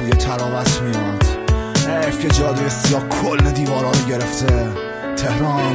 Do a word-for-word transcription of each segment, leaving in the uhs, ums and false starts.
بوی تراوت میاد. حیف که جادوی سیاه کل دیوارا رو گرفته. تهران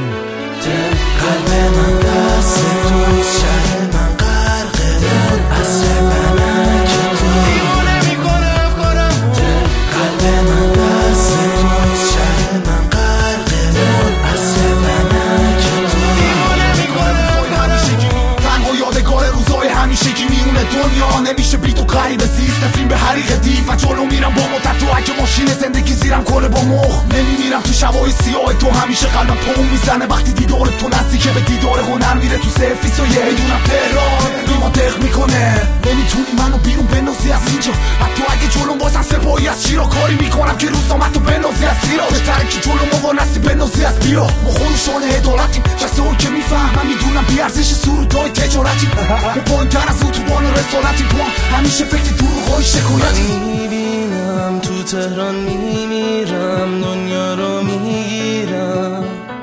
قلب من دست توست، شهر من غرقه بود از فلک تو دیوانه میکنه افکارم. قلب من دست توست، شهر من غرقه بود از فلک تو دیوانه میکنه افکارم. تنگ و یادگار روزای همیشگی میونه دنیا. نمیشه بی تو غریبه زیست، نفرین به حریق دیو و جلو میرم با مدت تو. اگه ماشین زندگی زیرم کنه با مخ نمیمیرم تو شبای سیاه تو. همیشه قلبم تو میزنه وقتی دیدار تو نزدیکه به دیدار هنر میره تو سرفیس و یه میدونم تهران ریما دق میکنه. نمیتونی منو بیرون بنازی از اینجا، حتی اگه جلوم بازم سپاهی از شیرا. کاری میکنم که روزنامه‌تو بنازی از سیرا. بهتره که جلوم وانستی بنازی از بیا. ما خروشان عدالتیم، کسایی که میفهمن میدونم بیارزش سرودای تجارتیم. ما پایین‌تر از اتوبان و رسالتیم، تو همیشه فکر دروغ‌های شکایتیم. میبینم تو تهران میمیرم، دنیا رو میگیرم،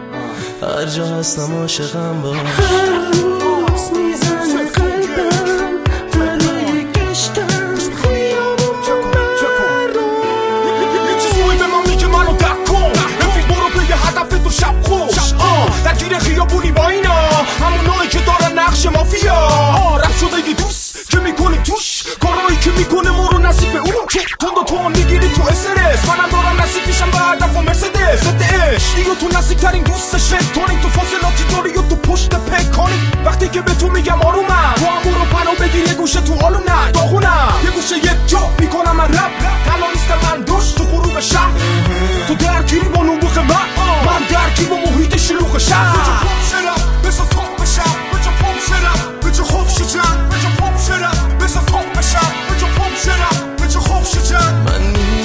هر جا هستم عاشقم باش. هر روز میزنه قلبم برای گشتن خیابون تو مردم. یه چیزایی به من میگه منو دک کن، رفیق برو پی هدف تو شب خوش. درگیر خیابونی با اینا همونایی که دارن نقش مافیا. رفت شده یه دوست که میکنی توش کارهایی که میکنه ما رو نصیب به اون. تند و تو میگیری تو استرس، منم دارم نصیب میشم به هدف و مرسدس. ضد عشق دیگه تو نزدیک ترین دوستش تونیم، تو فاصلاتی داری و تو پشت پک کنی. وقتی که به تو میگم آرومم، تو هم برو پناه بگیر یه گوشه تو حالم نه داغونم. یه گوشه یه جا میکنم من رپ، تنها نیستم من دوش تو غروب شب. تو درگیری با نبوغ من، من درگیر با محیط شلوغ شب. به جا پاپ شدم بسا تاق بشم، به جا پاپ شدم به جا خوب شدم، به جا پاپ شدم بسا تاق بشم، به جا پاپ شدم به جا خوب شدم. من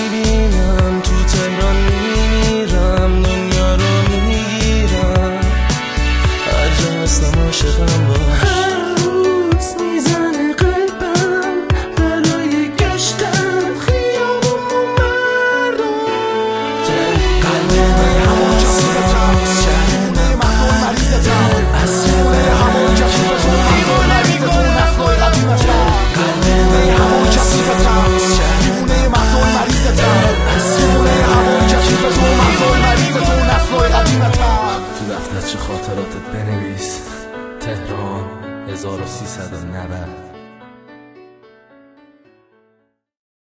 میبینم تو تهران میمیرم، دنیا رو میگیرم، هر جا هستم عاشقم باش. هر روز میزنه قلبم برای گشتن خیابون مردم. قلب من دست توست، شهر من غرقه از فلک تو دیوانه میکنه افکارم. قلب من دست توست، شهر من غرقه از تو دفترچه خاطراتت بنویس تهران هزار و سیصد و نود.